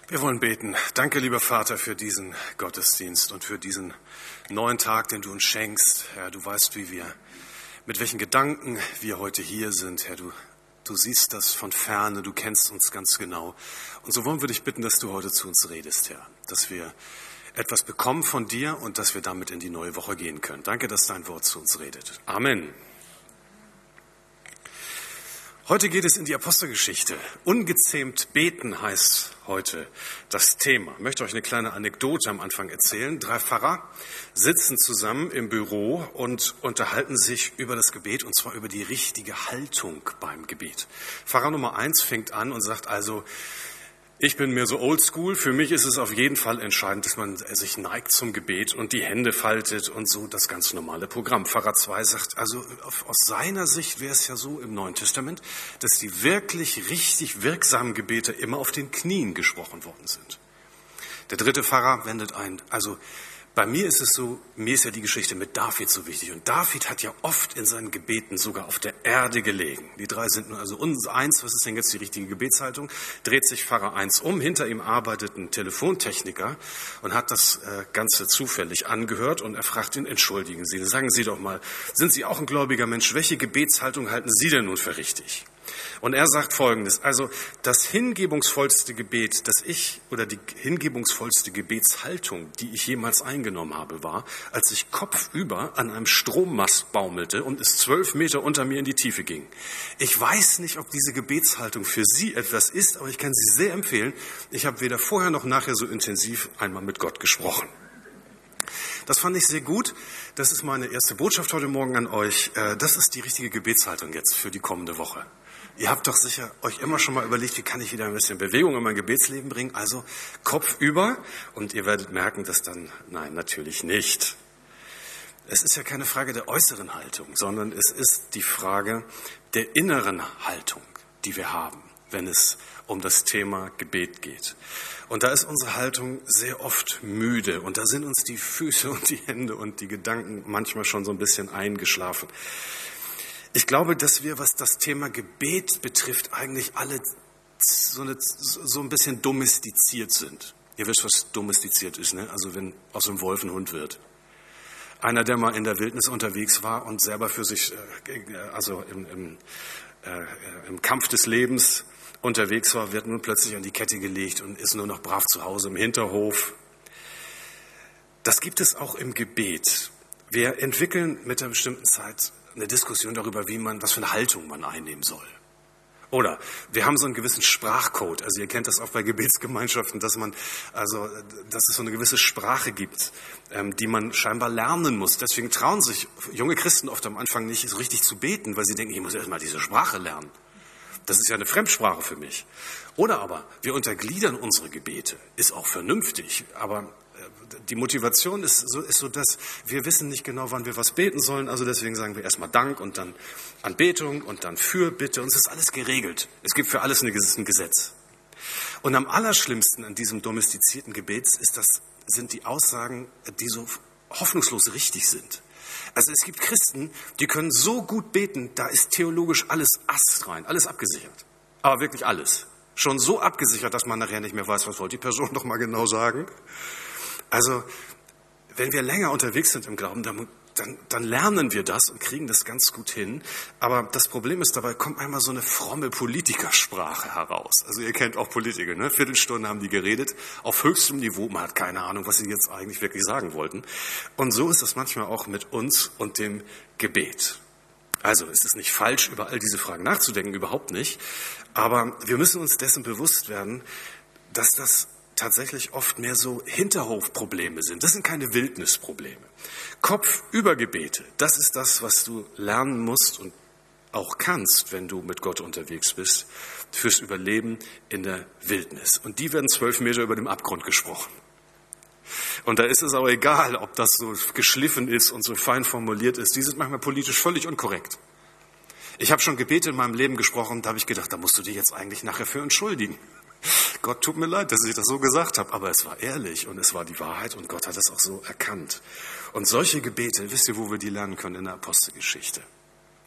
Wir wollen beten. Danke, lieber Vater, für diesen Gottesdienst und für diesen neuen Tag, den du uns schenkst. Herr, du weißt, mit welchen Gedanken wir heute hier sind. Herr, du siehst das von Ferne, du kennst uns ganz genau. Und so wollen wir dich bitten, dass du heute zu uns redest, Herr. Dass wir etwas bekommen von dir und dass wir damit in die neue Woche gehen können. Danke, dass dein Wort zu uns redet. Amen. Heute geht es in die Apostelgeschichte. Ungezähmt beten heißt heute das Thema. Ich möchte euch eine kleine Anekdote am Anfang erzählen. 3 Pfarrer sitzen zusammen im Büro und unterhalten sich über das Gebet, und zwar über die richtige Haltung beim Gebet. Pfarrer Nummer 1 fängt an und sagt also: Ich bin mir so oldschool, für mich ist es auf jeden Fall entscheidend, dass man sich neigt zum Gebet und die Hände faltet und so das ganz normale Programm. Pfarrer 2 sagt, also aus seiner Sicht wäre es ja so im Neuen Testament, dass die wirklich richtig wirksamen Gebete immer auf den Knien gesprochen worden sind. Der 3. Pfarrer wendet ein, also bei mir ist es so, mir ist ja die Geschichte mit David so wichtig. Und David hat ja oft in seinen Gebeten sogar auf der Erde gelegen. Die 3 sind nur also uns eins. Was ist denn jetzt die richtige Gebetshaltung? Dreht sich Pfarrer 1 um. Hinter ihm arbeitet ein Telefontechniker und hat das Ganze zufällig angehört. Und er fragt ihn, entschuldigen Sie, sagen Sie doch mal, sind Sie auch ein gläubiger Mensch? Welche Gebetshaltung halten Sie denn nun für richtig? Und er sagt Folgendes, also das hingebungsvollste Gebet, die hingebungsvollste Gebetshaltung, die ich jemals eingenommen habe, war, als ich kopfüber an einem Strommast baumelte und es 12 Meter unter mir in die Tiefe ging. Ich weiß nicht, ob diese Gebetshaltung für Sie etwas ist, aber ich kann sie sehr empfehlen. Ich habe weder vorher noch nachher so intensiv einmal mit Gott gesprochen. Das fand ich sehr gut. Das ist meine erste Botschaft heute Morgen an euch. Das ist die richtige Gebetshaltung jetzt für die kommende Woche. Ihr habt doch sicher euch immer schon mal überlegt, wie kann ich wieder ein bisschen Bewegung in mein Gebetsleben bringen? Also Kopf über, und ihr werdet merken, dass dann, nein, natürlich nicht. Es ist ja keine Frage der äußeren Haltung, sondern es ist die Frage der inneren Haltung, die wir haben, wenn es um das Thema Gebet geht. Und da ist unsere Haltung sehr oft müde und da sind uns die Füße und die Hände und die Gedanken manchmal schon so ein bisschen eingeschlafen. Ich glaube, dass wir, was das Thema Gebet betrifft, eigentlich alle so ein bisschen domestiziert sind. Ihr wisst, was domestiziert ist, ne? Also wenn aus dem Wolf ein Hund wird. Einer, der mal in der Wildnis unterwegs war und selber für sich, also im Kampf des Lebens unterwegs war, wird nun plötzlich an die Kette gelegt und ist nur noch brav zu Hause im Hinterhof. Das gibt es auch im Gebet. Wir entwickeln mit einer bestimmten Zeit eine Diskussion darüber, was für eine Haltung man einnehmen soll. Oder wir haben so einen gewissen Sprachcode. Also ihr kennt das auch bei Gebetsgemeinschaften, dass es so eine gewisse Sprache gibt, die man scheinbar lernen muss. Deswegen trauen sich junge Christen oft am Anfang nicht so richtig zu beten, weil sie denken, ich muss erst mal diese Sprache lernen. Das ist ja eine Fremdsprache für mich. Oder aber wir untergliedern unsere Gebete. Ist auch vernünftig, aber die Motivation ist so, dass wir wissen nicht genau, wann wir was beten sollen. Also deswegen sagen wir erstmal Dank und dann Anbetung und dann Fürbitte. Und es ist alles geregelt. Es gibt für alles ein Gesetz. Und am allerschlimmsten an diesem domestizierten Gebet sind die Aussagen, die so hoffnungslos richtig sind. Also es gibt Christen, die können so gut beten, da ist theologisch alles astrein, alles abgesichert. Aber wirklich alles. Schon so abgesichert, dass man nachher nicht mehr weiß, was wollte die Person noch mal genau sagen. Also, wenn wir länger unterwegs sind im Glauben, dann lernen wir das und kriegen das ganz gut hin. Aber das Problem ist, dabei kommt einmal so eine fromme Politikersprache heraus. Also ihr kennt auch Politiker, ne? Viertelstunde haben die geredet, auf höchstem Niveau. Man hat keine Ahnung, was sie jetzt eigentlich wirklich sagen wollten. Und so ist es manchmal auch mit uns und dem Gebet. Also es ist nicht falsch, über all diese Fragen nachzudenken, überhaupt nicht. Aber wir müssen uns dessen bewusst werden, dass das tatsächlich oft mehr so Hinterhofprobleme sind. Das sind keine Wildnisprobleme. Kopfübergebete, das ist das, was du lernen musst und auch kannst, wenn du mit Gott unterwegs bist, fürs Überleben in der Wildnis. Und die werden 12 Meter über dem Abgrund gesprochen. Und da ist es auch egal, ob das so geschliffen ist und so fein formuliert ist. Die sind manchmal politisch völlig unkorrekt. Ich habe schon Gebete in meinem Leben gesprochen, da habe ich gedacht, da musst du dich jetzt eigentlich nachher für entschuldigen. Gott, tut mir leid, dass ich das so gesagt habe, aber es war ehrlich und es war die Wahrheit und Gott hat das auch so erkannt. Und solche Gebete, wisst ihr, wo wir die lernen können? In der Apostelgeschichte.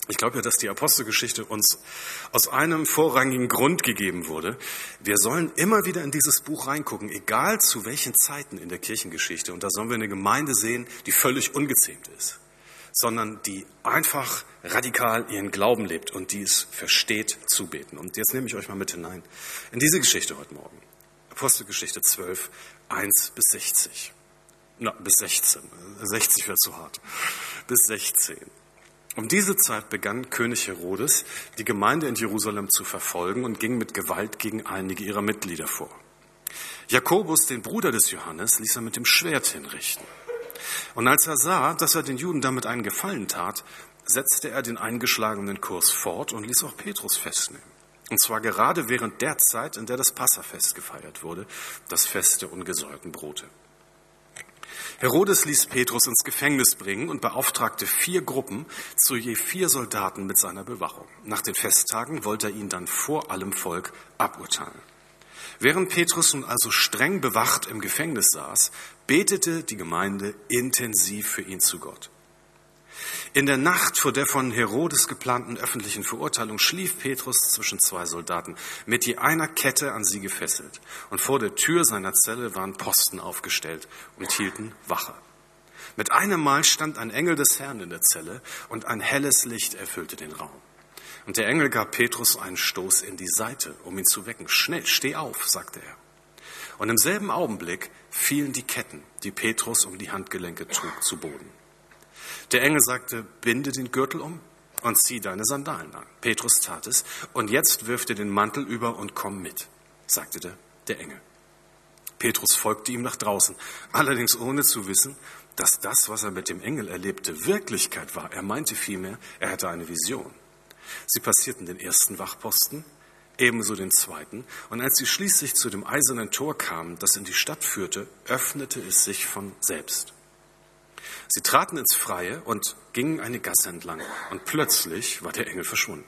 Ich glaube ja, dass die Apostelgeschichte uns aus einem vorrangigen Grund gegeben wurde. Wir sollen immer wieder in dieses Buch reingucken, egal zu welchen Zeiten in der Kirchengeschichte. Und da sollen wir eine Gemeinde sehen, die völlig ungezähmt ist, sondern die einfach radikal ihren Glauben lebt und die es versteht zu beten. Und jetzt nehme ich euch mal mit hinein in diese Geschichte heute Morgen. Apostelgeschichte 12, 1 bis 60. Bis 16. 60 wäre zu hart. Bis 16. Um diese Zeit begann König Herodes, die Gemeinde in Jerusalem zu verfolgen und ging mit Gewalt gegen einige ihrer Mitglieder vor. Jakobus, den Bruder des Johannes, ließ er mit dem Schwert hinrichten. Und als er sah, dass er den Juden damit einen Gefallen tat, setzte er den eingeschlagenen Kurs fort und ließ auch Petrus festnehmen. Und zwar gerade während der Zeit, in der das Passafest gefeiert wurde, das Fest der ungesäuerten Brote. Herodes ließ Petrus ins Gefängnis bringen und beauftragte 4 Gruppen zu je 4 Soldaten mit seiner Bewachung. Nach den Festtagen wollte er ihn dann vor allem Volk aburteilen. Während Petrus nun also streng bewacht im Gefängnis saß, betete die Gemeinde intensiv für ihn zu Gott. In der Nacht vor der von Herodes geplanten öffentlichen Verurteilung schlief Petrus zwischen 2 Soldaten, mit je einer Kette an sie gefesselt. Und vor der Tür seiner Zelle waren Posten aufgestellt und hielten Wache. Mit einem Mal stand ein Engel des Herrn in der Zelle und ein helles Licht erfüllte den Raum. Und der Engel gab Petrus einen Stoß in die Seite, um ihn zu wecken. Schnell, steh auf, sagte er. Und im selben Augenblick fielen die Ketten, die Petrus um die Handgelenke trug, zu Boden. Der Engel sagte, binde den Gürtel um und zieh deine Sandalen an. Petrus tat es, und jetzt wirf dir den Mantel über und komm mit, sagte der Engel. Petrus folgte ihm nach draußen, allerdings ohne zu wissen, dass das, was er mit dem Engel erlebte, Wirklichkeit war. Er meinte vielmehr, er hatte eine Vision. Sie passierten den ersten Wachposten, ebenso den zweiten, und als sie schließlich zu dem eisernen Tor kamen, das in die Stadt führte, öffnete es sich von selbst. Sie traten ins Freie und gingen eine Gasse entlang, und plötzlich war der Engel verschwunden.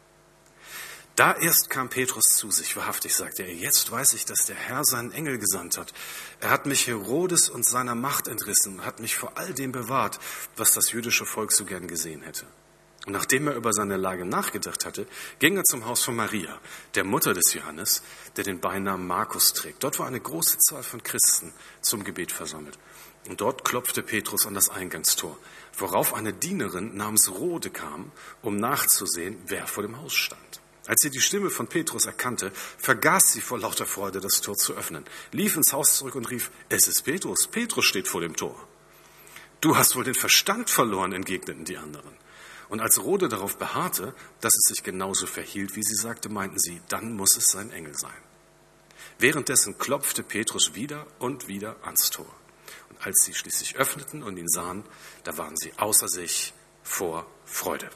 Da erst kam Petrus zu sich. Wahrhaftig, sagte er, jetzt weiß ich, dass der Herr seinen Engel gesandt hat. Er hat mich Herodes und seiner Macht entrissen und hat mich vor all dem bewahrt, was das jüdische Volk so gern gesehen hätte. Und nachdem er über seine Lage nachgedacht hatte, ging er zum Haus von Maria, der Mutter des Johannes, der den Beinamen Markus trägt. Dort war eine große Zahl von Christen zum Gebet versammelt. Und dort klopfte Petrus an das Eingangstor, worauf eine Dienerin namens Rode kam, um nachzusehen, wer vor dem Haus stand. Als sie die Stimme von Petrus erkannte, vergaß sie vor lauter Freude, das Tor zu öffnen, lief ins Haus zurück und rief, es ist Petrus, Petrus steht vor dem Tor. Du hast wohl den Verstand verloren, entgegneten die anderen. Und als Rode darauf beharrte, dass es sich genauso verhielt, wie sie sagte, meinten sie, dann muss es sein Engel sein. Währenddessen klopfte Petrus wieder und wieder ans Tor. Und als sie schließlich öffneten und ihn sahen, da waren sie außer sich vor Freude.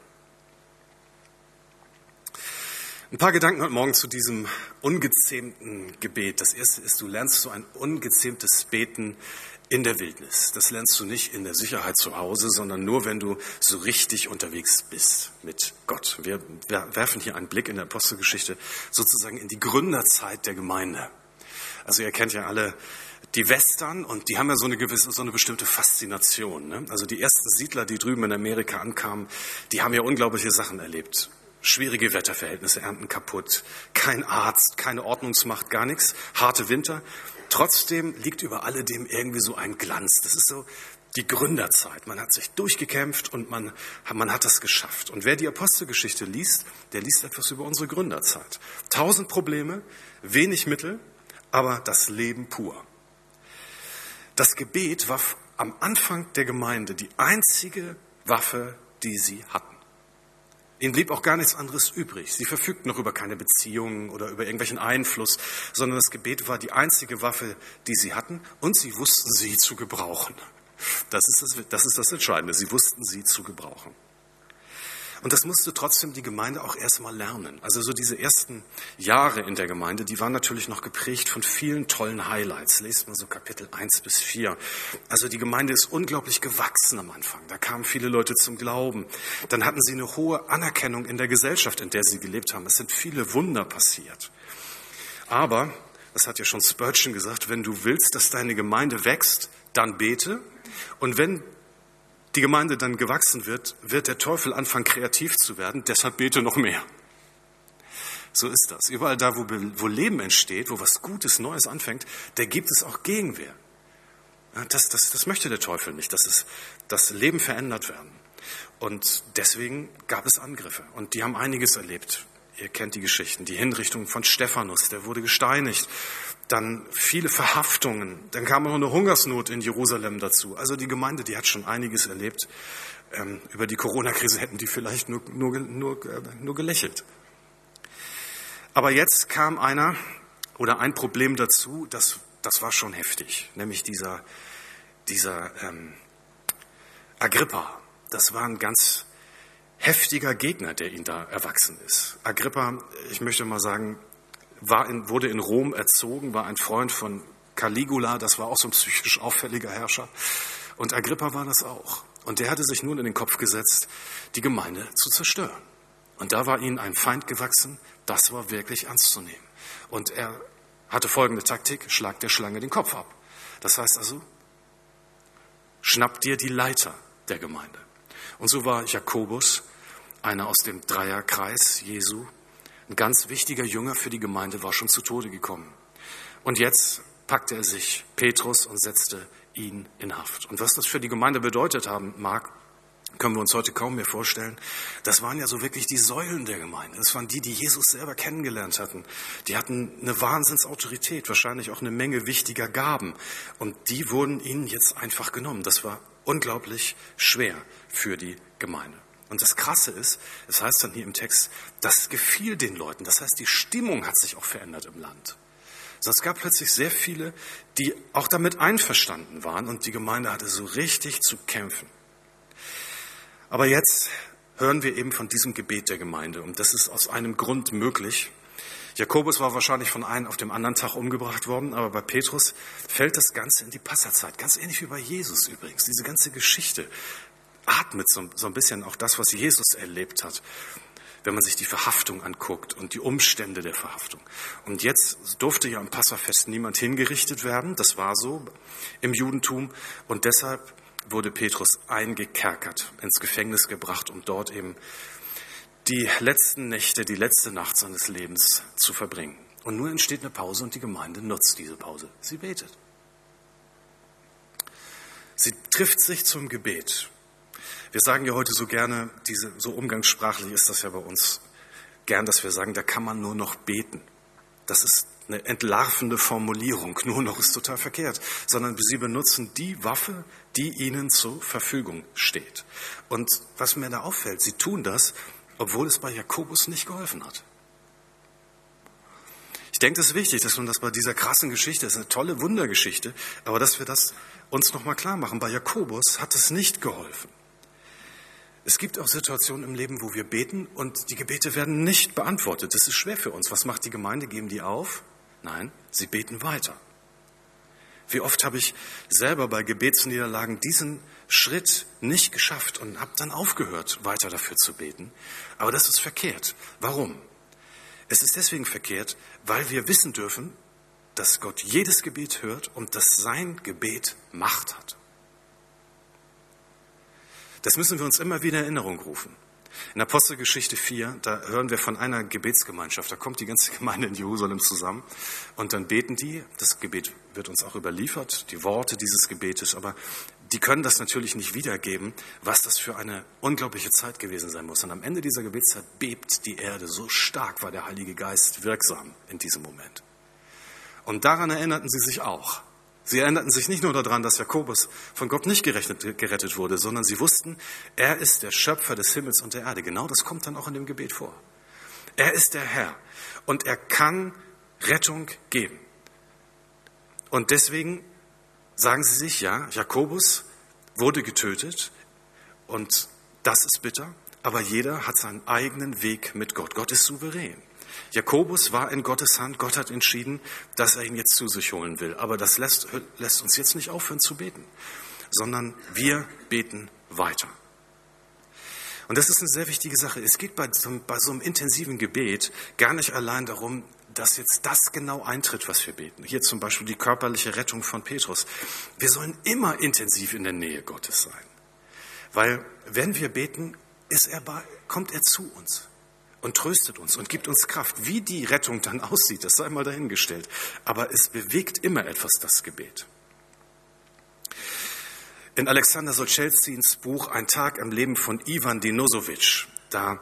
Ein paar Gedanken heute Morgen zu diesem ungezähmten Gebet. Das erste ist, du lernst so ein ungezähmtes Beten in der Wildnis. Das lernst du nicht in der Sicherheit zu Hause, sondern nur, wenn du so richtig unterwegs bist mit Gott. Wir werfen hier einen Blick in der Apostelgeschichte sozusagen in die Gründerzeit der Gemeinde. Also ihr kennt ja alle die Western und die haben ja so eine bestimmte Faszination. Ne? Also die ersten Siedler, die drüben in Amerika ankamen, die haben ja unglaubliche Sachen erlebt. Schwierige Wetterverhältnisse, Ernten kaputt, kein Arzt, keine Ordnungsmacht, gar nichts, harte Winter. Trotzdem liegt über alledem irgendwie so ein Glanz. Das ist so die Gründerzeit. Man hat sich durchgekämpft und man hat das geschafft. Und wer die Apostelgeschichte liest, der liest etwas über unsere Gründerzeit. 1000 Probleme, wenig Mittel, aber das Leben pur. Das Gebet war am Anfang der Gemeinde die einzige Waffe, die sie hatten. Ihnen blieb auch gar nichts anderes übrig. Sie verfügten noch über keine Beziehungen oder über irgendwelchen Einfluss, sondern das Gebet war die einzige Waffe, die sie hatten, und sie wussten sie zu gebrauchen. Das ist das Entscheidende. Sie wussten sie zu gebrauchen. Und das musste trotzdem die Gemeinde auch erstmal lernen. Also so diese ersten Jahre in der Gemeinde, die waren natürlich noch geprägt von vielen tollen Highlights. Lest mal so Kapitel 1 bis 4. Also die Gemeinde ist unglaublich gewachsen am Anfang. Da kamen viele Leute zum Glauben. Dann hatten sie eine hohe Anerkennung in der Gesellschaft, in der sie gelebt haben. Es sind viele Wunder passiert. Aber, das hat ja schon Spurgeon gesagt, wenn du willst, dass deine Gemeinde wächst, dann bete. Und wenn die Gemeinde dann gewachsen wird, wird der Teufel anfangen, kreativ zu werden, deshalb bete noch mehr. So ist das. Überall da, wo Leben entsteht, wo was Gutes, Neues anfängt, da gibt es auch Gegenwehr. Das möchte der Teufel nicht, dass das Leben verändert werden. Und deswegen gab es Angriffe. Und die haben einiges erlebt. Ihr kennt die Geschichten. Die Hinrichtung von Stephanus, der wurde gesteinigt. Dann viele Verhaftungen. Dann kam auch eine Hungersnot in Jerusalem dazu. Also die Gemeinde, die hat schon einiges erlebt. Über die Corona-Krise hätten die vielleicht nur gelächelt. Aber jetzt kam ein Problem dazu, das war schon heftig. Nämlich dieser Agrippa. Das war ein ganz heftiger Gegner, der ihn da erwachsen ist. Agrippa, ich möchte mal sagen, wurde in Rom erzogen, war ein Freund von Caligula, das war auch so ein psychisch auffälliger Herrscher. Und Agrippa war das auch. Und der hatte sich nun in den Kopf gesetzt, die Gemeinde zu zerstören. Und da war ihnen ein Feind gewachsen, das war wirklich ernst zu nehmen. Und er hatte folgende Taktik, schlag der Schlange den Kopf ab. Das heißt also, schnapp dir die Leiter der Gemeinde. Und so war Jakobus, einer aus dem Dreierkreis Jesu, ein ganz wichtiger Jünger für die Gemeinde, war schon zu Tode gekommen. Und jetzt packte er sich Petrus und setzte ihn in Haft. Und was das für die Gemeinde bedeutet haben mag, können wir uns heute kaum mehr vorstellen. Das waren ja so wirklich die Säulen der Gemeinde. Das waren die Jesus selber kennengelernt hatten. Die hatten eine Wahnsinnsautorität, wahrscheinlich auch eine Menge wichtiger Gaben. Und die wurden ihnen jetzt einfach genommen. Das war unglaublich schwer für die Gemeinde. Und das Krasse ist, es heißt dann hier im Text, das gefiel den Leuten. Das heißt, die Stimmung hat sich auch verändert im Land. Also es gab plötzlich sehr viele, die auch damit einverstanden waren und die Gemeinde hatte so richtig zu kämpfen. Aber jetzt hören wir eben von diesem Gebet der Gemeinde und das ist aus einem Grund möglich. Jakobus war wahrscheinlich von einem auf dem anderen Tag umgebracht worden, aber bei Petrus fällt das Ganze in die Passazeit. Ganz ähnlich wie bei Jesus übrigens. Diese ganze Geschichte atmet so ein bisschen auch das, was Jesus erlebt hat, wenn man sich die Verhaftung anguckt und die Umstände der Verhaftung. Und jetzt durfte ja am Passafest niemand hingerichtet werden, das war so im Judentum und deshalb wurde Petrus eingekerkert, ins Gefängnis gebracht, um dort eben die letzten Nächte, die letzte Nacht seines Lebens zu verbringen. Und nun entsteht eine Pause und die Gemeinde nutzt diese Pause. Sie betet. Sie trifft sich zum Gebet. Wir sagen ja heute so gerne, so umgangssprachlich ist das ja bei uns gern, dass wir sagen, da kann man nur noch beten. Das ist eine entlarvende Formulierung, nur noch ist total verkehrt, sondern sie benutzen die Waffe, die ihnen zur Verfügung steht. Und was mir da auffällt, sie tun das, obwohl es bei Jakobus nicht geholfen hat. Ich denke, es ist wichtig, dass man das bei dieser krassen Geschichte, das ist eine tolle Wundergeschichte, aber dass wir das uns nochmal klar machen. Bei Jakobus hat es nicht geholfen. Es gibt auch Situationen im Leben, wo wir beten und die Gebete werden nicht beantwortet. Das ist schwer für uns. Was macht die Gemeinde? Geben die auf? Nein, sie beten weiter. Wie oft habe ich selber bei Gebetsniederlagen diesen Schritt nicht geschafft und habe dann aufgehört, weiter dafür zu beten. Aber das ist verkehrt. Warum? Es ist deswegen verkehrt, weil wir wissen dürfen, dass Gott jedes Gebet hört und dass sein Gebet Macht hat. Das müssen wir uns immer wieder in Erinnerung rufen. In Apostelgeschichte 4, da hören wir von einer Gebetsgemeinschaft. Da kommt die ganze Gemeinde in Jerusalem zusammen und dann beten die. Das Gebet wird uns auch überliefert, die Worte dieses Gebetes. Aber die können das natürlich nicht wiedergeben, was das für eine unglaubliche Zeit gewesen sein muss. Und am Ende dieser Gebetszeit bebt die Erde. So stark war der Heilige Geist wirksam in diesem Moment. Und daran erinnerten sie sich auch. Sie erinnerten sich nicht nur daran, dass Jakobus von Gott nicht gerettet wurde, sondern sie wussten, er ist der Schöpfer des Himmels und der Erde. Genau das kommt dann auch in dem Gebet vor. Er ist der Herr und er kann Rettung geben. Und deswegen sagen sie sich, ja, Jakobus wurde getötet und das ist bitter, aber jeder hat seinen eigenen Weg mit Gott. Gott ist souverän. Jakobus war in Gottes Hand. Gott hat entschieden, dass er ihn jetzt zu sich holen will. Aber das lässt uns jetzt nicht aufhören zu beten, sondern wir beten weiter. Und das ist eine sehr wichtige Sache. Es geht bei so einem intensiven Gebet gar nicht allein darum, dass jetzt das genau eintritt, was wir beten. Hier zum Beispiel die körperliche Rettung von Petrus. Wir sollen immer intensiv in der Nähe Gottes sein. Weil wenn wir beten, kommt er zu uns und tröstet uns und gibt uns Kraft. Wie die Rettung dann aussieht, das sei mal dahingestellt. Aber es bewegt immer etwas, das Gebet. In Alexander Solzhenitsyns Buch Ein Tag im Leben von Iwan Denisowitsch, da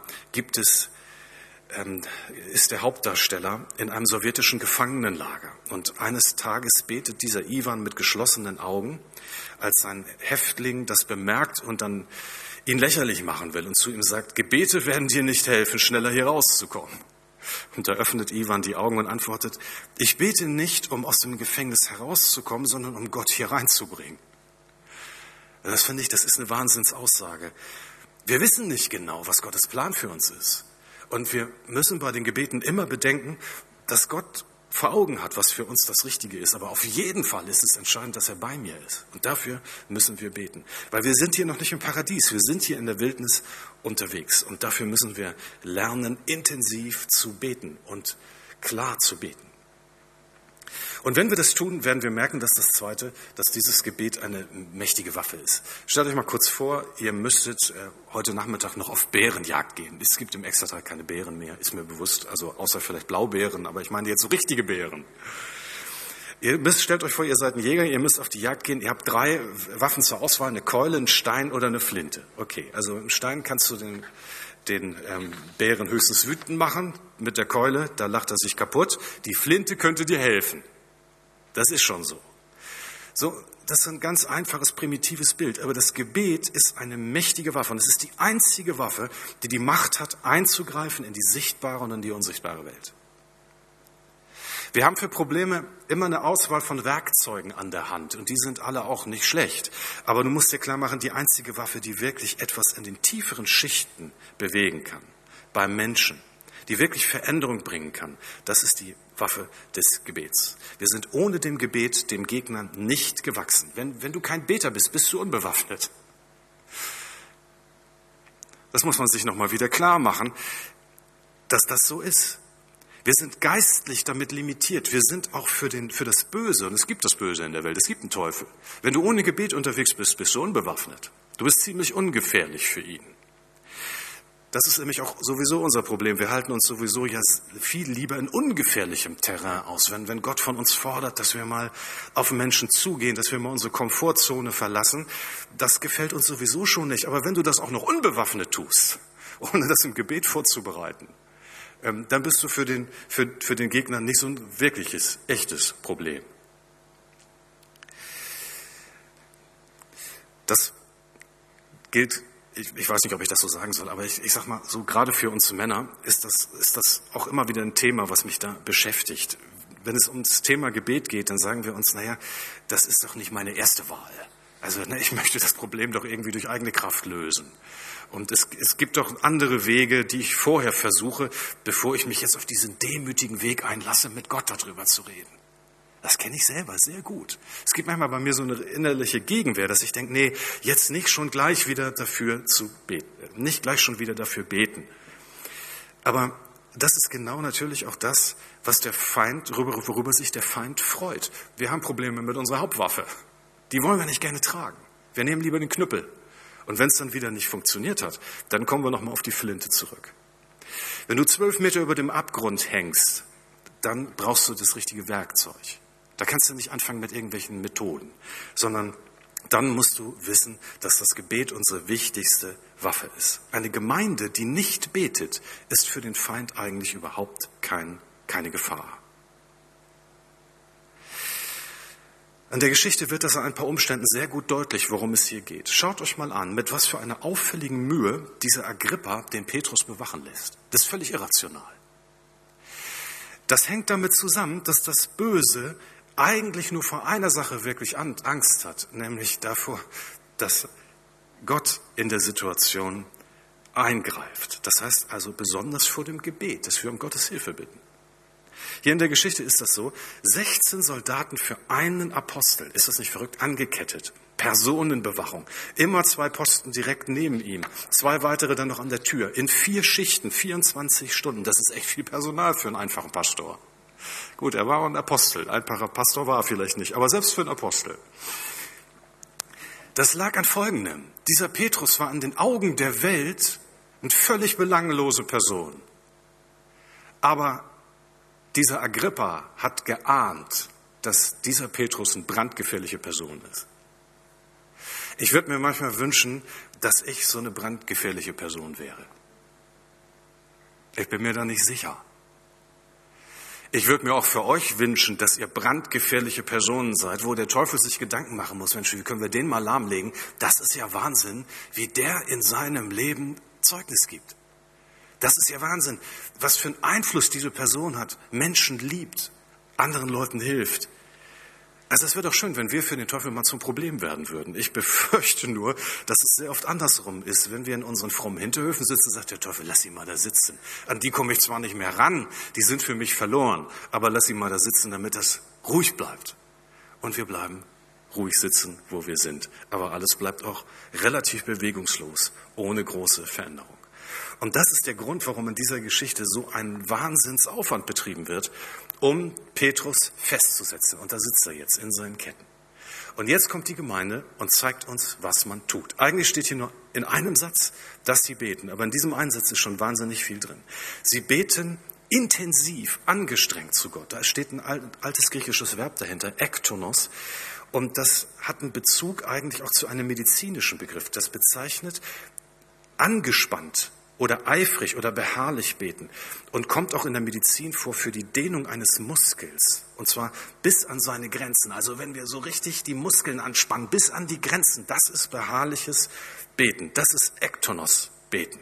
ist der Hauptdarsteller in einem sowjetischen Gefangenenlager. Und eines Tages betet dieser Iwan mit geschlossenen Augen, als ein Häftling das bemerkt und dann ihn lächerlich machen will und zu ihm sagt, Gebete werden dir nicht helfen, schneller hier rauszukommen. Und da öffnet Iwan die Augen und antwortet, ich bete nicht, um aus dem Gefängnis herauszukommen, sondern um Gott hier reinzubringen. Das finde ich, das ist eine Wahnsinnsaussage. Wir wissen nicht genau, was Gottes Plan für uns ist. Und wir müssen bei den Gebeten immer bedenken, dass Gott vor Augen hat, was für uns das Richtige ist. Aber auf jeden Fall ist es entscheidend, dass er bei mir ist. Und dafür müssen wir beten. Weil wir sind hier noch nicht im Paradies, wir sind hier in der Wildnis unterwegs. Und dafür müssen wir lernen, intensiv zu beten und klar zu beten. Und wenn wir das tun, werden wir merken, dass dass dieses Gebet eine mächtige Waffe ist. Stellt euch mal kurz vor, ihr müsstet heute Nachmittag noch auf Bärenjagd gehen. Es gibt im Extratal keine Bären mehr, ist mir bewusst, also außer vielleicht Blaubeeren, aber ich meine jetzt so richtige Bären. Stellt euch vor, ihr seid ein Jäger, ihr müsst auf die Jagd gehen, ihr habt 3 Waffen zur Auswahl, eine Keule, einen Stein oder eine Flinte. Okay, also im Stein kannst du den Bären höchstens wütend machen, mit der Keule, da lacht er sich kaputt. Die Flinte könnte dir helfen. Das ist schon so. Das ist ein ganz einfaches, primitives Bild. Aber das Gebet ist eine mächtige Waffe. Und es ist die einzige Waffe, die die Macht hat, einzugreifen in die sichtbare und in die unsichtbare Welt. Wir haben für Probleme immer eine Auswahl von Werkzeugen an der Hand. Und die sind alle auch nicht schlecht. Aber du musst dir klar machen, die einzige Waffe, die wirklich etwas in den tieferen Schichten bewegen kann, beim Menschen, die wirklich Veränderung bringen kann, das ist die Waffe des Gebets. Wir sind ohne dem Gebet dem Gegner nicht gewachsen. Wenn du kein Beter bist, bist du unbewaffnet. Das muss man sich nochmal wieder klar machen, dass das so ist. Wir sind geistlich damit limitiert. Wir sind auch für das Böse, und es gibt das Böse in der Welt, es gibt einen Teufel. Wenn du ohne Gebet unterwegs bist, bist du unbewaffnet. Du bist ziemlich ungefährlich für ihn. Das ist nämlich auch sowieso unser Problem. Wir halten uns sowieso ja viel lieber in ungefährlichem Terrain aus. Wenn Gott von uns fordert, dass wir mal auf Menschen zugehen, dass wir mal unsere Komfortzone verlassen, das gefällt uns sowieso schon nicht. Aber wenn du das auch noch unbewaffnet tust, ohne das im Gebet vorzubereiten, dann bist du für den Gegner nicht so ein wirkliches, echtes Problem. Das gilt, ich weiß nicht, ob ich das so sagen soll, aber ich sag mal, so gerade für uns Männer ist das auch immer wieder ein Thema, was mich da beschäftigt. Wenn es um das Thema Gebet geht, dann sagen wir uns, das ist doch nicht meine erste Wahl. Also ich möchte das Problem doch irgendwie durch eigene Kraft lösen. Und es gibt doch andere Wege, die ich vorher versuche, bevor ich mich jetzt auf diesen demütigen Weg einlasse, mit Gott darüber zu reden. Das kenne ich selber sehr gut. Es gibt manchmal bei mir so eine innerliche Gegenwehr, dass ich denke, jetzt nicht schon gleich wieder dafür zu beten, nicht gleich schon wieder dafür beten. Aber das ist genau natürlich auch das, was worüber sich der Feind freut. Wir haben Probleme mit unserer Hauptwaffe. Die wollen wir nicht gerne tragen. Wir nehmen lieber den Knüppel. Und wenn es dann wieder nicht funktioniert hat, dann kommen wir nochmal auf die Flinte zurück. Wenn du 12 Meter über dem Abgrund hängst, dann brauchst du das richtige Werkzeug. Da kannst du nicht anfangen mit irgendwelchen Methoden, sondern dann musst du wissen, dass das Gebet unsere wichtigste Waffe ist. Eine Gemeinde, die nicht betet, ist für den Feind eigentlich überhaupt keine Gefahr. An der Geschichte wird das an ein paar Umständen sehr gut deutlich, worum es hier geht. Schaut euch mal an, mit was für einer auffälligen Mühe diese Agrippa den Petrus bewachen lässt. Das ist völlig irrational. Das hängt damit zusammen, dass das Böse eigentlich nur vor einer Sache wirklich Angst hat, nämlich davor, dass Gott in der Situation eingreift. Das heißt also besonders vor dem Gebet, dass wir um Gottes Hilfe bitten. Hier in der Geschichte ist das so, 16 Soldaten für einen Apostel, ist das nicht verrückt, angekettet, Personenbewachung, immer 2 Posten direkt neben ihm, 2 weitere dann noch an der Tür, in 4 Schichten, 24 Stunden, das ist echt viel Personal für einen einfachen Pastor. Gut, er war ein Apostel, einfacher Pastor war er vielleicht nicht, aber selbst für einen Apostel. Das lag an Folgendem. Dieser Petrus war in den Augen der Welt eine völlig belanglose Person. Aber dieser Agrippa hat geahnt, dass dieser Petrus eine brandgefährliche Person ist. Ich würde mir manchmal wünschen, dass ich so eine brandgefährliche Person wäre. Ich bin mir da nicht sicher. Ich würde mir auch für euch wünschen, dass ihr brandgefährliche Personen seid, wo der Teufel sich Gedanken machen muss, Mensch, wie können wir den mal lahmlegen? Das ist ja Wahnsinn, wie der in seinem Leben Zeugnis gibt. Das ist ja Wahnsinn, was für einen Einfluss diese Person hat, Menschen liebt, anderen Leuten hilft. Also es wäre doch schön, wenn wir für den Teufel mal zum Problem werden würden. Ich befürchte nur, dass es sehr oft andersrum ist. Wenn wir in unseren frommen Hinterhöfen sitzen, sagt der Teufel, lass ihn mal da sitzen. An die komme ich zwar nicht mehr ran, die sind für mich verloren, aber lass ihn mal da sitzen, damit das ruhig bleibt. Und wir bleiben ruhig sitzen, wo wir sind. Aber alles bleibt auch relativ bewegungslos, ohne große Veränderung. Und das ist der Grund, warum in dieser Geschichte so ein Wahnsinnsaufwand betrieben wird, um Petrus festzusetzen. Und da sitzt er jetzt in seinen Ketten. Und jetzt kommt die Gemeinde und zeigt uns, was man tut. Eigentlich steht hier nur in einem Satz, dass sie beten. Aber in diesem einen Satz ist schon wahnsinnig viel drin. Sie beten intensiv, angestrengt zu Gott. Da steht ein altes griechisches Verb dahinter, ektonos. Und das hat einen Bezug eigentlich auch zu einem medizinischen Begriff. Das bezeichnet angespannt oder eifrig oder beharrlich beten und kommt auch in der Medizin vor für die Dehnung eines Muskels. Und zwar bis an seine Grenzen. Also wenn wir so richtig die Muskeln anspannen, bis an die Grenzen, das ist beharrliches Beten. Das ist ektonos Beten.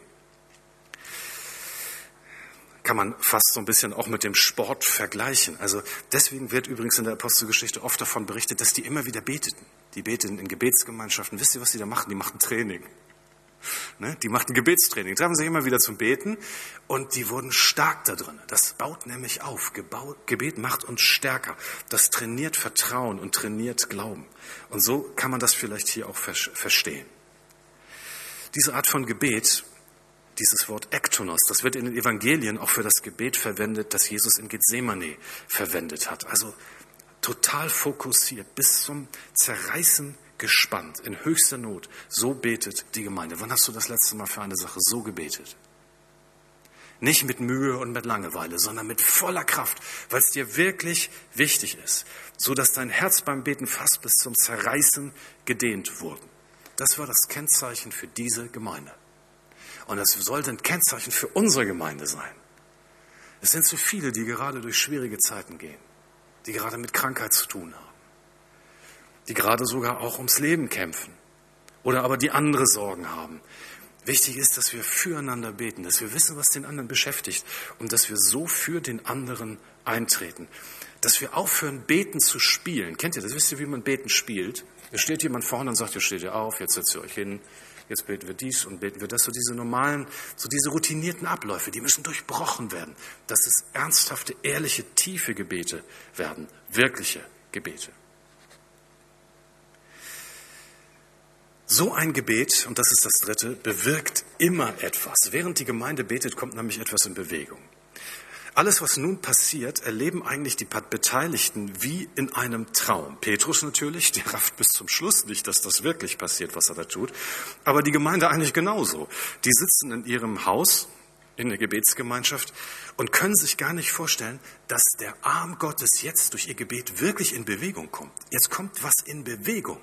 Kann man fast so ein bisschen auch mit dem Sport vergleichen. Also deswegen wird übrigens in der Apostelgeschichte oft davon berichtet, dass die immer wieder beteten. Die beteten in Gebetsgemeinschaften. Wisst ihr, was die da machen? Die machen Training. Die machten Gebetstraining, treffen sich immer wieder zum Beten und die wurden stark da drin. Das baut nämlich auf. Gebet macht uns stärker. Das trainiert Vertrauen und trainiert Glauben. Und so kann man das vielleicht hier auch verstehen. Diese Art von Gebet, dieses Wort ektonos, das wird in den Evangelien auch für das Gebet verwendet, das Jesus in Gethsemane verwendet hat. Also total fokussiert, bis zum Zerreißen gespannt, in höchster Not. So betet die Gemeinde. Wann hast du das letzte Mal für eine Sache so gebetet? Nicht mit Mühe und mit Langeweile, sondern mit voller Kraft, weil es dir wirklich wichtig ist, so dass dein Herz beim Beten fast bis zum Zerreißen gedehnt wurde. Das war das Kennzeichen für diese Gemeinde. Und das sollte ein Kennzeichen für unsere Gemeinde sein. Es sind so viele, die gerade durch schwierige Zeiten gehen, die gerade mit Krankheit zu tun haben, die gerade sogar auch ums Leben kämpfen oder aber die andere Sorgen haben. Wichtig ist, dass wir füreinander beten, dass wir wissen, was den anderen beschäftigt und dass wir so für den anderen eintreten. Dass wir aufhören, beten zu spielen. Kennt ihr das? Wisst ihr, wie man beten spielt? Da steht jemand vorne und sagt, jetzt steht ihr auf, jetzt setzt ihr euch hin, jetzt beten wir dies und beten wir das. So diese normalen, so diese routinierten Abläufe, die müssen durchbrochen werden. Dass es ernsthafte, ehrliche, tiefe Gebete werden. Wirkliche Gebete. So ein Gebet, und das ist das dritte, bewirkt immer etwas. Während die Gemeinde betet, kommt nämlich etwas in Bewegung. Alles, was nun passiert, erleben eigentlich die Beteiligten wie in einem Traum. Petrus natürlich, der rafft bis zum Schluss nicht, dass das wirklich passiert, was er da tut. Aber die Gemeinde eigentlich genauso. Die sitzen in ihrem Haus, in der Gebetsgemeinschaft und können sich gar nicht vorstellen, dass der Arm Gottes jetzt durch ihr Gebet wirklich in Bewegung kommt. Jetzt kommt was in Bewegung.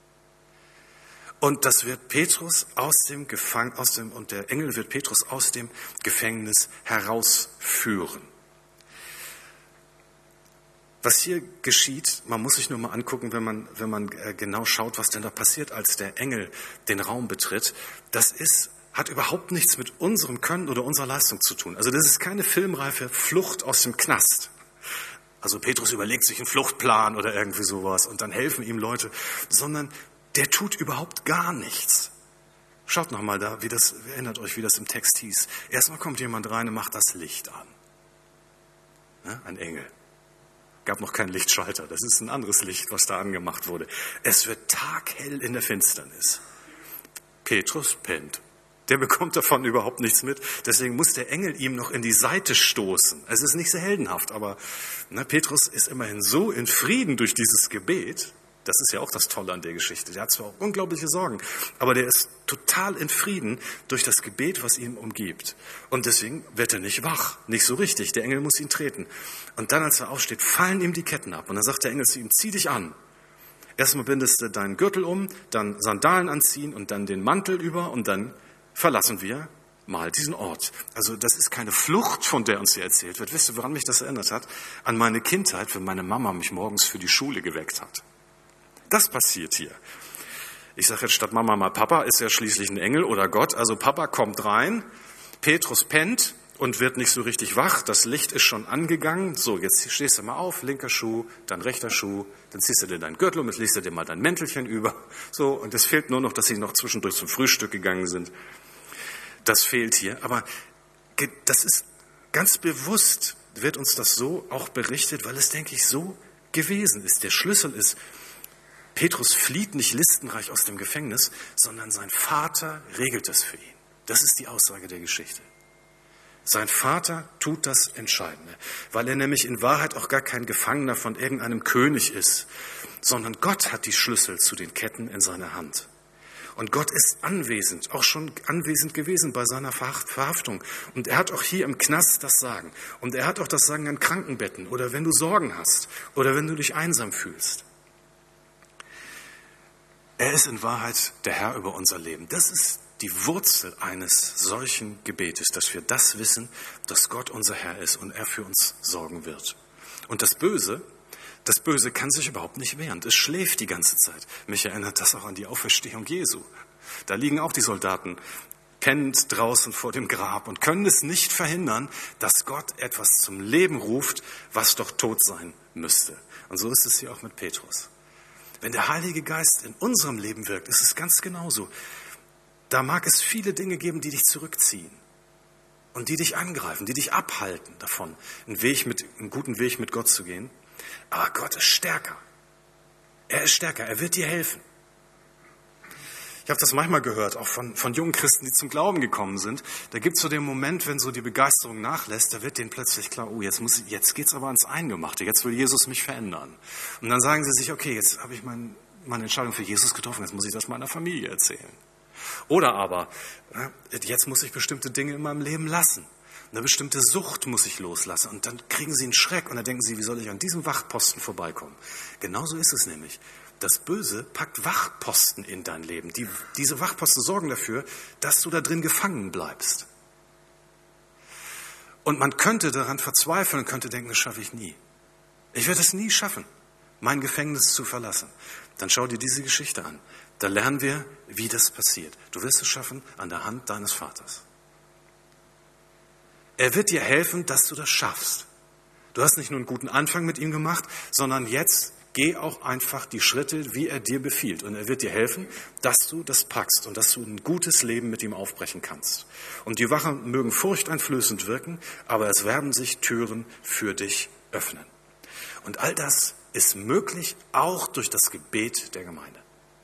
Und das wird Petrus und der Engel wird Petrus aus dem Gefängnis herausführen. Was hier geschieht, man muss sich nur mal angucken, wenn man genau schaut, was denn da passiert, als der Engel den Raum betritt. Das hat überhaupt nichts mit unserem Können oder unserer Leistung zu tun. Also das ist keine filmreife Flucht aus dem Knast. Also Petrus überlegt sich einen Fluchtplan oder irgendwie sowas und dann helfen ihm Leute, sondern der tut überhaupt gar nichts. Schaut noch mal da, erinnert euch, wie das im Text hieß. Erstmal kommt jemand rein und macht das Licht an. Ja, ein Engel. Gab noch keinen Lichtschalter. Das ist ein anderes Licht, was da angemacht wurde. Es wird taghell in der Finsternis. Petrus pennt. Der bekommt davon überhaupt nichts mit. Deswegen muss der Engel ihm noch in die Seite stoßen. Es ist nicht sehr heldenhaft, aber Petrus ist immerhin so in Frieden durch dieses Gebet, Das ist ja auch das Tolle an der Geschichte. Der hat zwar auch unglaubliche Sorgen, aber der ist total in Frieden durch das Gebet, was ihn umgibt. Und deswegen wird er nicht wach, nicht so richtig. Der Engel muss ihn treten. Und dann, als er aufsteht, fallen ihm die Ketten ab. Und dann sagt der Engel zu ihm, zieh dich an. Erstmal bindest du deinen Gürtel um, dann Sandalen anziehen und dann den Mantel über und dann verlassen wir mal diesen Ort. Also das ist keine Flucht, von der uns hier erzählt wird. Wisst ihr, woran mich das erinnert hat? An meine Kindheit, wenn meine Mama mich morgens für die Schule geweckt hat. Das passiert hier. Ich sage jetzt statt Mama mal Papa, ist ja schließlich ein Engel oder Gott. Also Papa kommt rein, Petrus pennt und wird nicht so richtig wach. Das Licht ist schon angegangen. So, jetzt stehst du mal auf, linker Schuh, dann rechter Schuh, dann ziehst du dir deinen Gürtel um, jetzt legst du dir mal dein Mäntelchen über. So, und es fehlt nur noch, dass sie noch zwischendurch zum Frühstück gegangen sind. Das fehlt hier. Aber das ist ganz bewusst, wird uns das so auch berichtet, weil es, denke ich, so gewesen ist. Der Schlüssel ist, Petrus flieht nicht listenreich aus dem Gefängnis, sondern sein Vater regelt es für ihn. Das ist die Aussage der Geschichte. Sein Vater tut das Entscheidende, weil er nämlich in Wahrheit auch gar kein Gefangener von irgendeinem König ist, sondern Gott hat die Schlüssel zu den Ketten in seiner Hand. Und Gott ist anwesend, auch schon anwesend gewesen bei seiner Verhaftung. Und er hat auch hier im Knast das Sagen. Und er hat auch das Sagen an Krankenbetten oder wenn du Sorgen hast oder wenn du dich einsam fühlst. Er ist in Wahrheit der Herr über unser Leben. Das ist die Wurzel eines solchen Gebetes, dass wir das wissen, dass Gott unser Herr ist und er für uns sorgen wird. Und das Böse kann sich überhaupt nicht wehren. Es schläft die ganze Zeit. Mich erinnert das auch an die Auferstehung Jesu. Da liegen auch die Soldaten pennend draußen vor dem Grab und können es nicht verhindern, dass Gott etwas zum Leben ruft, was doch tot sein müsste. Und so ist es hier auch mit Petrus. Wenn der Heilige Geist in unserem Leben wirkt, ist es ganz genauso. Da mag es viele Dinge geben, die dich zurückziehen und die dich angreifen, die dich abhalten davon, einen guten Weg mit Gott zu gehen. Aber Gott ist stärker. Er ist stärker, er wird dir helfen. Ich habe das manchmal gehört, auch von jungen Christen, die zum Glauben gekommen sind. Da gibt es so den Moment, wenn so die Begeisterung nachlässt, da wird denen plötzlich klar, jetzt geht's aber ans Eingemachte, jetzt will Jesus mich verändern. Und dann sagen sie sich, okay, jetzt habe ich meine Entscheidung für Jesus getroffen, jetzt muss ich das meiner Familie erzählen. Oder aber, jetzt muss ich bestimmte Dinge in meinem Leben lassen. Eine bestimmte Sucht muss ich loslassen. Und dann kriegen sie einen Schreck und dann denken sie, wie soll ich an diesem Wachposten vorbeikommen? Genauso ist es nämlich. Das Böse packt Wachposten in dein Leben. Diese Wachposten sorgen dafür, dass du da drin gefangen bleibst. Und man könnte daran verzweifeln und könnte denken, das schaffe ich nie. Ich werde es nie schaffen, mein Gefängnis zu verlassen. Dann schau dir diese Geschichte an. Da lernen wir, wie das passiert. Du wirst es schaffen an der Hand deines Vaters. Er wird dir helfen, dass du das schaffst. Du hast nicht nur einen guten Anfang mit ihm gemacht, sondern jetzt geh auch einfach die Schritte, wie er dir befiehlt. Und er wird dir helfen, dass du das packst und dass du ein gutes Leben mit ihm aufbrechen kannst. Und die Wachen mögen furchteinflößend wirken, aber es werden sich Türen für dich öffnen. Und all das ist möglich auch durch das Gebet der Gemeinde.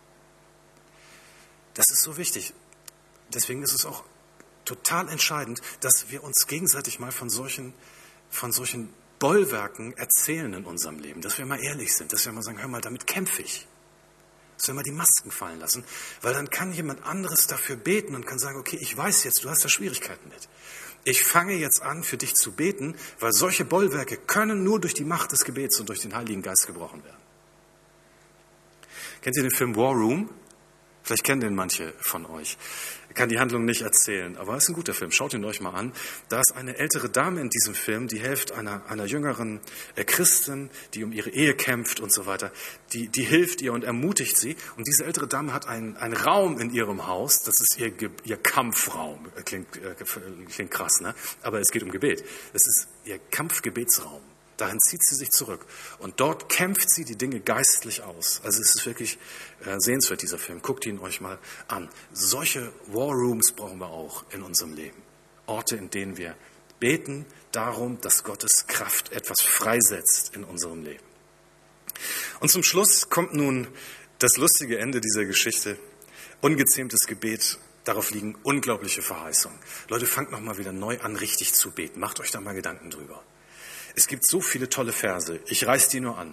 Das ist so wichtig. Deswegen ist es auch total entscheidend, dass wir uns gegenseitig mal von solchen Bollwerken erzählen in unserem Leben, dass wir mal ehrlich sind, dass wir mal sagen, hör mal, damit kämpfe ich. Dass wir mal die Masken fallen lassen, weil dann kann jemand anderes dafür beten und kann sagen, okay, ich weiß jetzt, du hast da Schwierigkeiten mit. Ich fange jetzt an, für dich zu beten, weil solche Bollwerke können nur durch die Macht des Gebets und durch den Heiligen Geist gebrochen werden. Kennt ihr den Film War Room? Vielleicht kennen den manche von euch. Ich kann die Handlung nicht erzählen, aber es ist ein guter Film. Schaut ihn euch mal an. Da ist eine ältere Dame in diesem Film, die hilft einer jüngeren Christin, die um ihre Ehe kämpft und so weiter. Die hilft ihr und ermutigt sie. Und diese ältere Dame hat einen Raum in ihrem Haus, das ist ihr Kampfraum. Klingt krass, ne? Aber es geht um Gebet. Das ist ihr Kampfgebetsraum. Dahin zieht sie sich zurück. Und dort kämpft sie die Dinge geistlich aus. Also es ist wirklich sehenswert, dieser Film. Guckt ihn euch mal an. Solche War Rooms brauchen wir auch in unserem Leben. Orte, in denen wir beten darum, dass Gottes Kraft etwas freisetzt in unserem Leben. Und zum Schluss kommt nun das lustige Ende dieser Geschichte. Ungezähmtes Gebet. Darauf liegen unglaubliche Verheißungen. Leute, fangt noch mal wieder neu an, richtig zu beten. Macht euch da mal Gedanken drüber. Es gibt so viele tolle Verse. Ich reiß die nur an.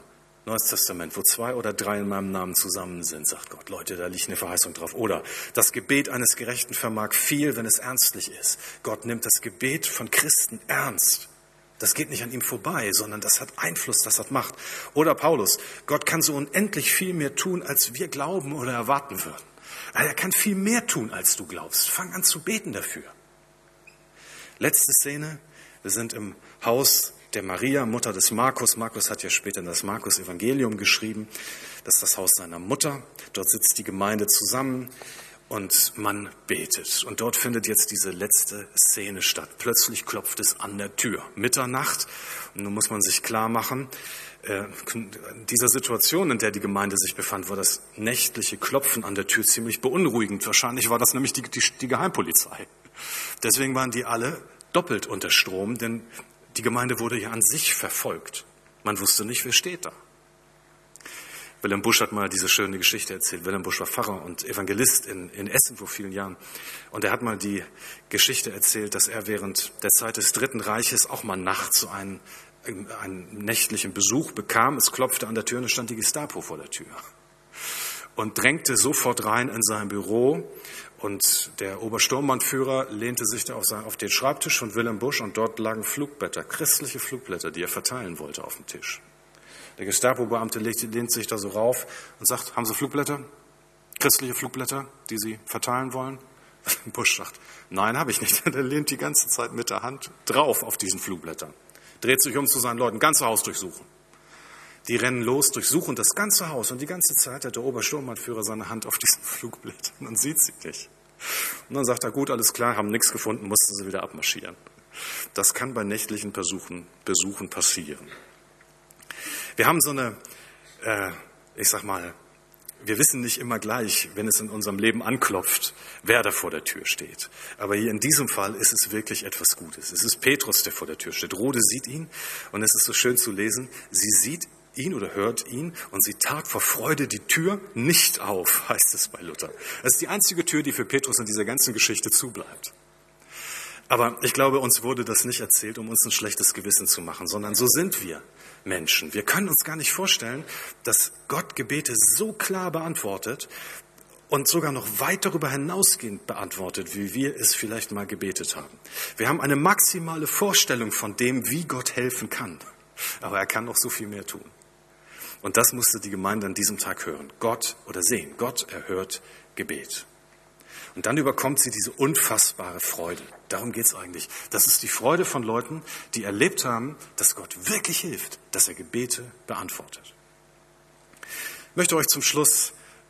Neues Testament, wo 2 oder 3 in meinem Namen zusammen sind, sagt Gott. Leute, da liegt eine Verheißung drauf. Oder das Gebet eines Gerechten vermag viel, wenn es ernstlich ist. Gott nimmt das Gebet von Christen ernst. Das geht nicht an ihm vorbei, sondern das hat Einfluss, das hat Macht. Oder Paulus, Gott kann so unendlich viel mehr tun, als wir glauben oder erwarten würden. Er kann viel mehr tun, als du glaubst. Fang an zu beten dafür. Letzte Szene, wir sind im Haus der Maria, Mutter des Markus. Markus hat ja später das Markus-Evangelium geschrieben. Das ist das Haus seiner Mutter. Dort sitzt die Gemeinde zusammen und man betet. Und dort findet jetzt diese letzte Szene statt. Plötzlich klopft es an der Tür. Mitternacht. Und nun muss man sich klar machen, in dieser Situation, in der die Gemeinde sich befand, war das nächtliche Klopfen an der Tür ziemlich beunruhigend. Wahrscheinlich war das nämlich die Geheimpolizei. Deswegen waren die alle doppelt unter Strom, denn die Gemeinde wurde ja an sich verfolgt. Man wusste nicht, wer steht da. Wilhelm Busch hat mal diese schöne Geschichte erzählt. Wilhelm Busch war Pfarrer und Evangelist in Essen vor vielen Jahren. Und er hat mal die Geschichte erzählt, dass er während der Zeit des Dritten Reiches auch mal nachts so einen nächtlichen Besuch bekam. Es klopfte an der Tür und es stand die Gestapo vor der Tür. Und drängte sofort rein in sein Büro. Und der Obersturmbannführer lehnte sich da auf den Schreibtisch von Wilhelm Busch und dort lagen Flugblätter, christliche Flugblätter, die er verteilen wollte auf dem Tisch. Der Gestapo-Beamte lehnt sich da so rauf und sagt, haben Sie Flugblätter? Christliche Flugblätter, die Sie verteilen wollen? Busch sagt, nein, habe ich nicht. Der lehnt die ganze Zeit mit der Hand drauf auf diesen Flugblättern. Dreht sich um zu seinen Leuten, ganze Haus durchsuchen. Die rennen los, durchsuchen das ganze Haus und die ganze Zeit hat der Obersturmbannführer seine Hand auf diesen Flugblättern und sieht sie nicht. Und dann sagt er, gut, alles klar, haben nichts gefunden, mussten sie wieder abmarschieren. Das kann bei nächtlichen Besuchen passieren. Wir haben so eine, wir wissen nicht immer gleich, wenn es in unserem Leben anklopft, wer da vor der Tür steht. Aber hier in diesem Fall ist es wirklich etwas Gutes. Es ist Petrus, der vor der Tür steht. Rode sieht ihn und es ist so schön zu lesen, sie sieht ihn oder hört ihn und sie tat vor Freude die Tür nicht auf, heißt es bei Luther. Das ist die einzige Tür, die für Petrus in dieser ganzen Geschichte zubleibt. Aber ich glaube, uns wurde das nicht erzählt, um uns ein schlechtes Gewissen zu machen, sondern so sind wir Menschen. Wir können uns gar nicht vorstellen, dass Gott Gebete so klar beantwortet und sogar noch weit darüber hinausgehend beantwortet, wie wir es vielleicht mal gebetet haben. Wir haben eine maximale Vorstellung von dem, wie Gott helfen kann. Aber er kann noch so viel mehr tun. Und das musste die Gemeinde an diesem Tag hören. Gott erhört Gebet. Und dann überkommt sie diese unfassbare Freude. Darum geht es eigentlich. Das ist die Freude von Leuten, die erlebt haben, dass Gott wirklich hilft, dass er Gebete beantwortet. Ich möchte euch zum Schluss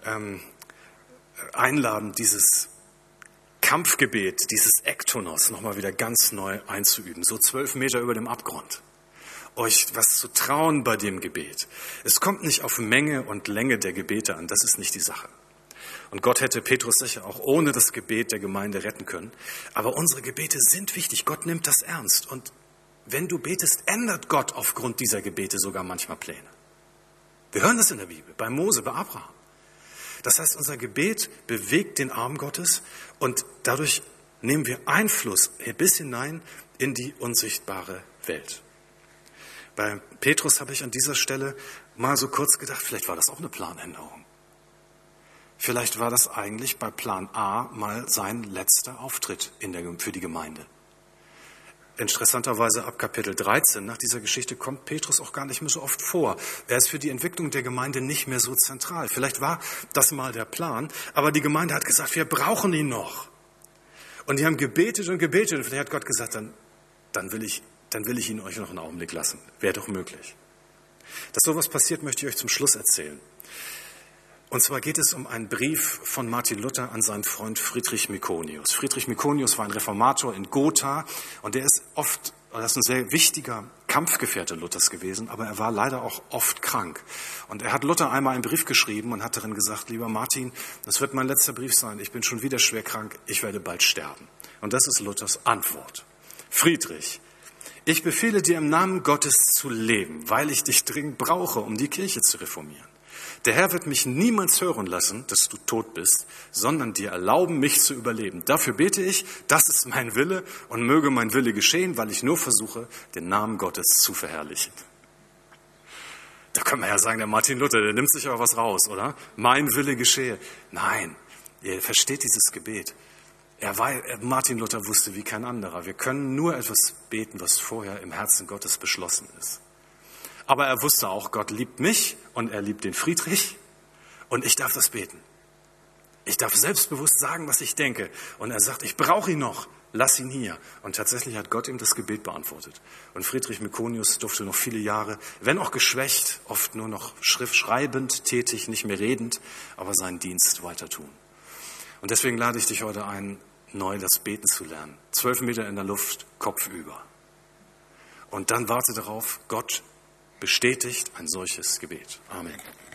einladen, dieses Kampfgebet, dieses Ektonos nochmal wieder ganz neu einzuüben. So 12 Meter über dem Abgrund. Euch was zu trauen bei dem Gebet. Es kommt nicht auf Menge und Länge der Gebete an. Das ist nicht die Sache. Und Gott hätte Petrus sicher auch ohne das Gebet der Gemeinde retten können. Aber unsere Gebete sind wichtig. Gott nimmt das ernst. Und wenn du betest, ändert Gott aufgrund dieser Gebete sogar manchmal Pläne. Wir hören das in der Bibel, bei Mose, bei Abraham. Das heißt, unser Gebet bewegt den Arm Gottes und dadurch nehmen wir Einfluss bis hinein in die unsichtbare Welt. Bei Petrus habe ich an dieser Stelle mal so kurz gedacht, vielleicht war das auch eine Planänderung. Vielleicht war das eigentlich bei Plan A mal sein letzter Auftritt für die Gemeinde. Interessanterweise ab Kapitel 13 nach dieser Geschichte kommt Petrus auch gar nicht mehr so oft vor. Er ist für die Entwicklung der Gemeinde nicht mehr so zentral. Vielleicht war das mal der Plan, aber die Gemeinde hat gesagt, wir brauchen ihn noch. Und die haben gebetet und gebetet und vielleicht hat Gott gesagt, dann will ich ihn euch noch einen Augenblick lassen. Wäre doch möglich. Dass sowas passiert, möchte ich euch zum Schluss erzählen. Und zwar geht es um einen Brief von Martin Luther an seinen Freund Friedrich Mikonius. Friedrich Mikonius war ein Reformator in Gotha und das ist ein sehr wichtiger Kampfgefährte Luthers gewesen, aber er war leider auch oft krank. Und er hat Luther einmal einen Brief geschrieben und hat darin gesagt, lieber Martin, das wird mein letzter Brief sein, ich bin schon wieder schwer krank, ich werde bald sterben. Und das ist Luthers Antwort. Friedrich, ich befehle dir im Namen Gottes zu leben, weil ich dich dringend brauche, um die Kirche zu reformieren. Der Herr wird mich niemals hören lassen, dass du tot bist, sondern dir erlauben, mich zu überleben. Dafür bete ich, das ist mein Wille und möge mein Wille geschehen, weil ich nur versuche, den Namen Gottes zu verherrlichen. Da kann man ja sagen, der Martin Luther, der nimmt sich aber was raus, oder? Mein Wille geschehe. Nein, ihr versteht dieses Gebet. Martin Luther wusste wie kein anderer. Wir können nur etwas beten, was vorher im Herzen Gottes beschlossen ist. Aber er wusste auch, Gott liebt mich und er liebt den Friedrich und ich darf das beten. Ich darf selbstbewusst sagen, was ich denke. Und er sagt, ich brauche ihn noch, lass ihn hier. Und tatsächlich hat Gott ihm das Gebet beantwortet. Und Friedrich Mekonius durfte noch viele Jahre, wenn auch geschwächt, oft nur noch schreibend tätig, nicht mehr redend, aber seinen Dienst weiter tun. Und deswegen lade ich dich heute ein, neu das Beten zu lernen. 12 Meter in der Luft, Kopf über. Und dann warte darauf, Gott bestätigt ein solches Gebet. Amen.